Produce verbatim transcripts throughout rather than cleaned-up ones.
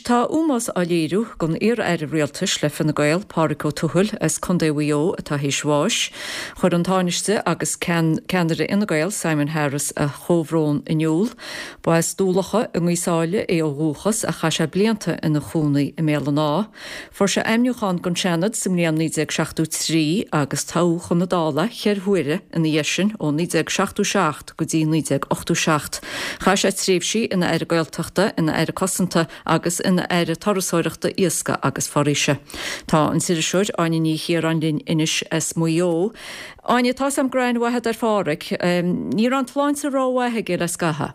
Tá úmas a léirú gon ar ar réaltas le fan na gail Páric Ó Tuathail as Condé atá hísháis, chur an táiste agus ceanara ina gail Simon Harris a chomhrón inniuúil, ba is dúlacha a ngúsáile é ó rúchas a cha sé blianta ina chúnaí i méla ná, for se aimniúchan gon seanad sim níon nídeag seachtú trí agus táúchan na dála cheir huire in dhéisisin ó nídeag seachtú seacht go dtí nídeag ochtú seacht. Cha sé tríomhsí ina ar gailteachta ina ar cosanta agus ina ar tarasóireachta iasca agus foríise. Tá an siad siúr aine ní hir an linn inis as muo. Aine tá sam grain wahead ar fáric, um, ní an tláin sa róhathe gé le scatha.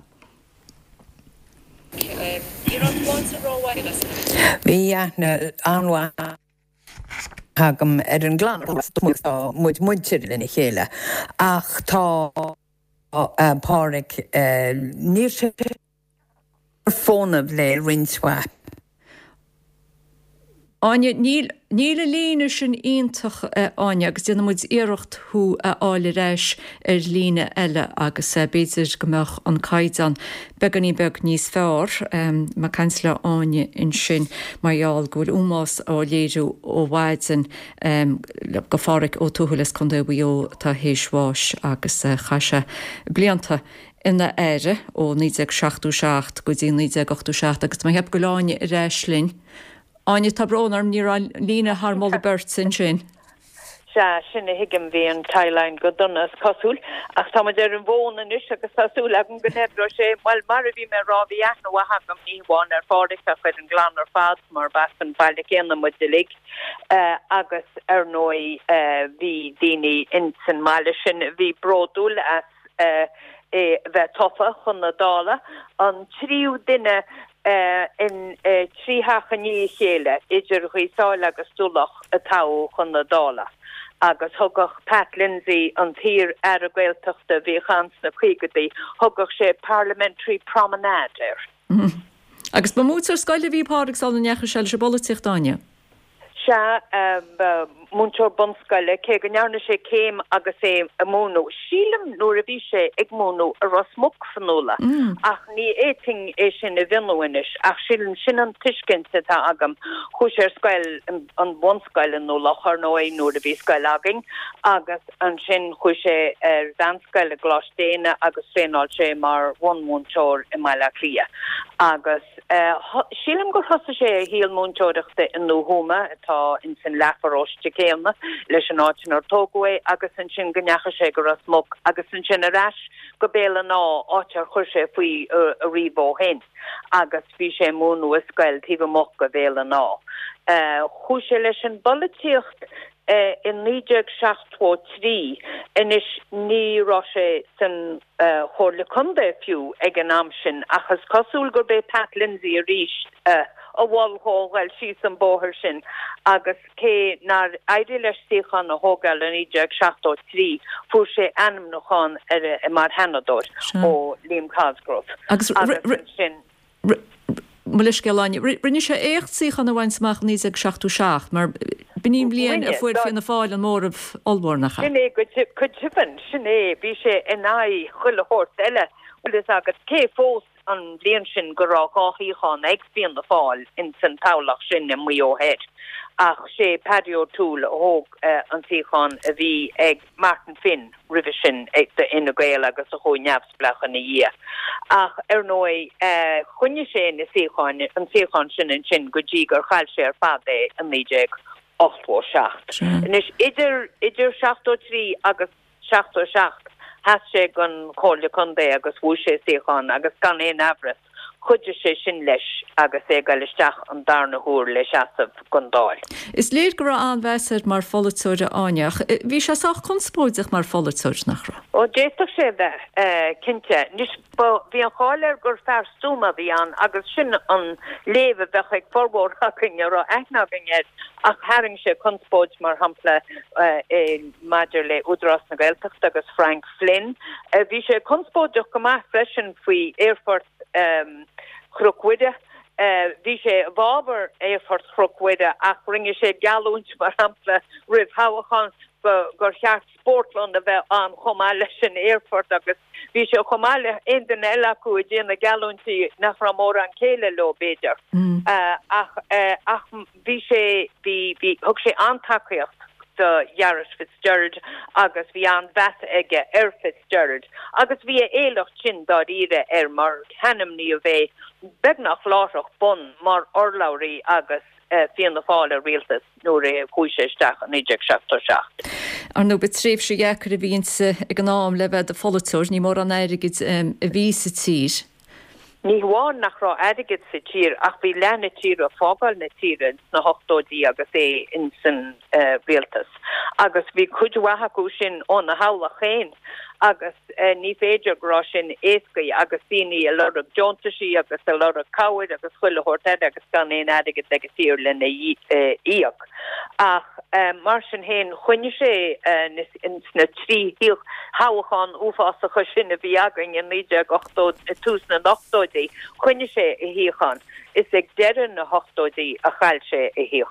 Ní an tláin sa róhathe le scatha. Bhí na anha hagam ar an glan muid muintir lena chéile. Ach tá páric níor sé fónamh le rinswa. Anya, níl a lína sin iontach aine agus duna muid iirecht thu a ála reis ar lína eile agus béidir gomach an caidan beganí beg níos fearr, um, má cansla aine in sin maiall gohfuil úmás á léirú ó bhaidin um, go Páric Ó Tuathail as Condé tá héisháis agus uh, chaise blianta ina éire ó nídeag seachtú seacht go dtí nídeag ochtú seacht agus má heb go láine i reislinn. Aine tá brónarm ní lína haar molla bert sin sin. Se sinna hiigim bhí an Thailand go donna cosúil, ach tá ar an bhóna is agus tasúil agam go nebro sé, well mar a bhí me rá bhí aithna wa hagam níháin ar fáric a chuid an glan ar fad mar bas an baildig éanna muid de lig, uh, agus ar nói uh, bhí daoine in san máile sin bhí bródúil as uh, e bheith tofa chun na dála, an tríú duine Uh, in uh, tríhacha ní chéile idir chuisáil agus dúlach a táú chun na dála. Agus thugach Pat Lindsay an tír ar a gailteachta bhí chans na chuigadaí, thugach sé parliamentary promenade ir. Mm-hmm. Agus ba mútar scoile bhí Páric sáil na necha seil se bolitiach daine? Se um, múntor bonscoile cé go nearna sé céim agus é a mónú. Sílam nuair a bhí sé ag mónú a rasmuk fanúla. Mm. Ach ní éting é sin a bhinúinis, ach sílam sin an tuiscinnte tá agam chuis ar scoil an bonscoile nóla chur nó é nuair a bhí scoil agin, agus an sin chuis sé ar danscoile glástéine agus féáil sé mar bhain múntor i Maila Clia. Agus uh, sílam go thosa sé a híal múntóireachta in nóhúma tá in sin lefaróiste céalna leis an áitin ar tógóé agus an sin gneacha sé go rasmog agus an sin a rais go béla ná áitir chuir sé faoi a ribó hen agus bhí sé múnú a scoil tíomh moch go béla ná. Chúis sé leis an bolíocht Uh, in nídeag seachtó trí inis ní rá sé san uh, chóirla Condé fiú ag an am sin achas cosúil gur bé Pat Lindsay a ríist uh, a bhilthóil sí san bóthir sin agus cé nar éidir leis síchan a hógáil in nídeag seachtó trí fuair sé anam nachán ar a mar henadóir ó Liam Cosgrove. Agus sin Mulis geláine, rinne sé écht síchan a bhain smach nídeag seachtú seacht, mar Bením blian a fuir fin na fáil an mór of olbornacha. Sinné go tipan, sinné, bhí sé in áí chuile hort eile, bhfuil is agus cé fós an blian sin go rá gáthíáin ag bhíon na fáil in san tálaach sin na mí ó héad. Ach sé Paddy O'Toole hóg uh, an tíáin a bhí ag Martin Finn rih sin ag de ina gael agus a chó neamsblach an na dhé. Ach ar nói uh, chunne sé na tíáin an tíáin sin an sin go dtí gur chail sé ar fad é an nídeag ochtó seacht. Nis idir idir seachtó trí agus seachtó seacht has sé gon chóirla Condé agus bhú sé síchan agus gan éon abras chuide sé sin leis agus é gaiisteach an darna húr leis asamh gondáil. Is léir go an bheisir mar folatúire áineach. Bhí séach conspóideach mar folatúir nach ra? Ó déach sé bheith cinnte. Nis bhí an cháir gur fear stúma bhí an agus sin an léomh bheith ag forbór hacinne ra eithnaginnéad ach haring sé conspóid mar hampla maidir le údras na Gaeltacht agus Frank Flynn. Bhí sé conspóideach go maith freisin faoi Airfort um, chrucuide vi sé vaber é fortfrokweide ach ringe sé galúnt mar hapla rih hachan gur cheart Sportland a bheith an chomáile sin airport agus vi sé chomáile in den eile go déna galúntí nach ramór an céile lo beidir ach ach vi sé vi hog sé antakeocht de Jaris Fitzgerald agus vi an vet ige er Fitzgerald agus vi éloch chin dad ire er mar hannem ni a bvé beg nach láach bon mar orlaurí agus fian fále realtas nó é kuisteach an idir seachtarseach. Ar nó betréf se jeker a víse ag an náam le bheith a folúir ní mór an éirigid a ví sa tír. Ní bháin nach rá adigid sa tír ach bhí lena tír a fágáil na tíren na hochtódí agus é in san réaltas. Agus bhí chuidhatha go sin ón na hála chéin agus ní féidir grá sin écaí agus daoine a lera Johntasí agus a lera cabhaid agus chuile horteid agus gan éon adigid agus tír lena íoc. Ach mar sin héin chuine sé na trí híoch háchán úfása chu sin a bhí agan in níide túsna nachtóid chuine sé i híochan is ag dean na hochtóidí a chail sé i híochan.